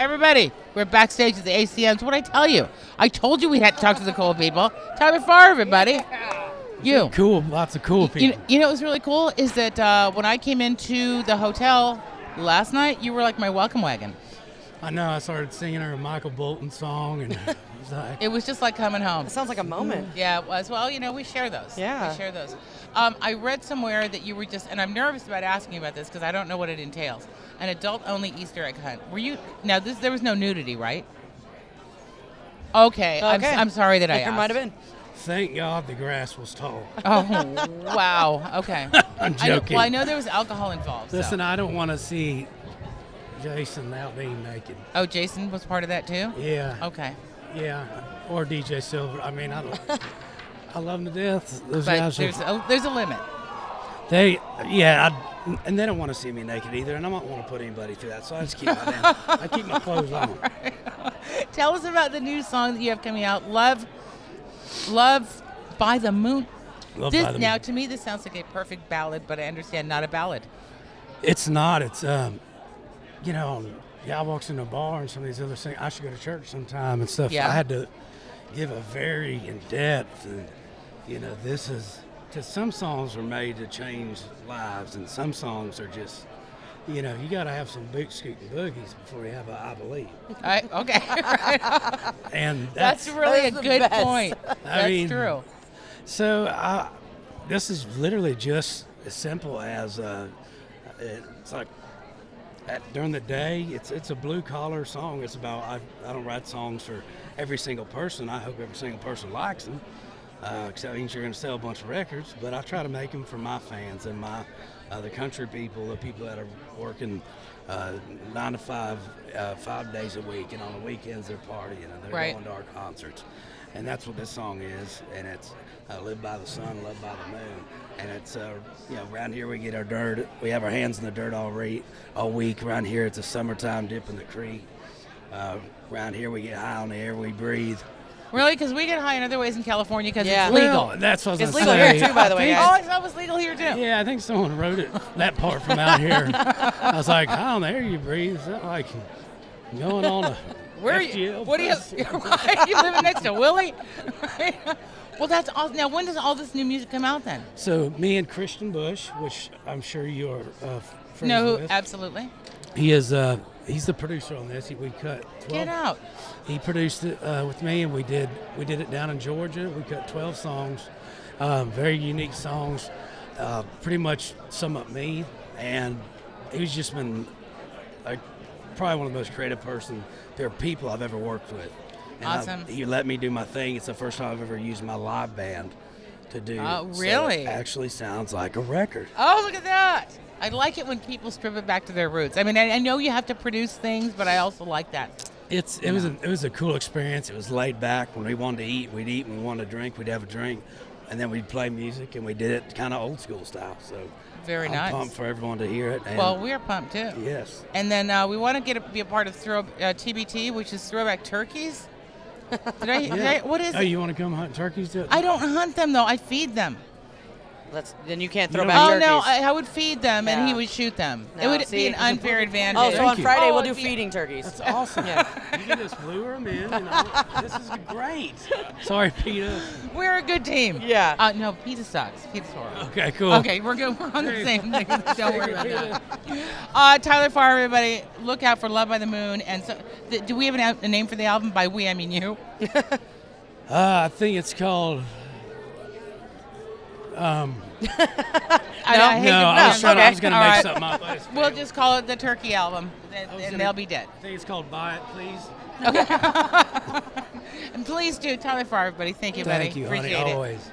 Everybody, we're backstage at the ACMs. What'd I tell you? I told you we had to talk to the cool people. Tyler Farr, everybody. You. Cool, lots of cool people. You know what was really cool is that when I came into the hotel last night, you were like my welcome wagon. I know, I started singing her a Michael Bolton song, and it was like, It was just like coming home. It sounds like a moment. Yeah, it was. Well, we share those. Yeah. We share those. I read somewhere that you were just, and I'm nervous about asking you about this because I don't know what it entails, an adult-only Easter egg hunt. Were you, now there was no nudity, right? Okay. I'm sorry that I asked. There might have been. thank God the grass was tall. Oh, wow. Okay. I'm joking. I know there was alcohol involved. Listen, so. I don't want to see Jason out being naked. Oh, Jason was part of that too? Yeah. Okay. Yeah. Or DJ Silver. I mean, I love them to death. Those But guys there's a limit. and they don't want to see me naked either, and I don't want to put anybody through that, so I just keep I keep my clothes on. Tell us about the new song that you have coming out, Love by the Moon. Now, to me, this sounds like a perfect ballad, but I understand not a ballad. It's not. It's I walks in a bar and some of these other things. I should go to church sometime and stuff. Yeah. I had to give a very in depth, and this is because some songs are made to change lives, and some songs are just. You got to have some boot scooting boogies before you have a I Believe. Okay. And That's really a the good best. point. That's true. So this is literally just as simple as it's like during the day. It's a blue collar song. It's about I don't write songs for every single person. I hope every single person likes them. Because that means you're going to sell a bunch of records. But I try to make them for my fans and my the country people, the people that are working 9 to 5, 5 days a week, and on the weekends they're partying and they're going to our concerts. And that's what this song is. And it's Live by the Sun, Love by the Moon. And it's around here we get our dirt. We have our hands in the dirt all week. Around here it's a summertime dip in the creek. Around here we get high on the air we breathe. Really? Because we get high in other ways in California because Yeah. it's legal. Well, that's what I was It's gonna legal say. here too, by the way, Oh, guys. I thought it was legal here too. Yeah, I think someone wrote it, that part from out here. I was like, how on the air you breathe? Is that like going on a Where are FGL you? What are you? bus? Right, you living next to Willie? Well, that's awesome. Now, when does all this new music come out then? So me and Christian Bush, which I'm sure you are friends No, with. absolutely. He is. He's the producer on this. We cut 12. Get out. He produced it with me, and we did it down in Georgia. We cut 12 songs, very unique songs, pretty much sum up me. And he's just been probably one of the most creative people I've ever worked with. And Awesome. He let me do my thing. It's the first time I've ever used my live band to do. Oh, So really? it actually sounds like a record. Oh, look at that. I like it when people strip it back to their roots. I mean, I know you have to produce things, but I also like that. It was a cool experience. It was laid back. When we wanted to eat, we'd eat. When we wanted to drink, we'd have a drink. And then we'd play music, and we did it kind of old school style. So Very I'm nice. pumped for everyone to hear it. And Well, we're pumped too. yes. And then we want to be a part of TBT, which is Throwback Turkeys. What is Oh, it? you want to come hunt turkeys? I don't hunt them though. I feed them. Then you can't throw You back Oh turkeys. no, I would feed them and he Yeah. would shoot them. It No, would be see, an unfair advantage. Oh, so Thank on you. Friday Oh, we'll do it'd be- feeding turkeys. That's awesome. Yeah. You can just lure them in. This is great. Sorry, Peter. We're a good team. Yeah. No, pizza sucks. Pizza's horrible. Okay, cool. Okay, we're good. We're on the same thing. Don't worry about that. Tyler Farr, everybody, look out for Love by the Moon. And so, do we have a name for the album? By we, I mean you. I think it's called. I hate No, to- I was okay. going to All make right. something up. but it's- We'll just call it the Turkey album, I was and gonna- they'll be dead. I think it's called Buy It, Please. And please do Tyler Farr, everybody. Thank you, buddy. Thank you, honey, Appreciate it. always.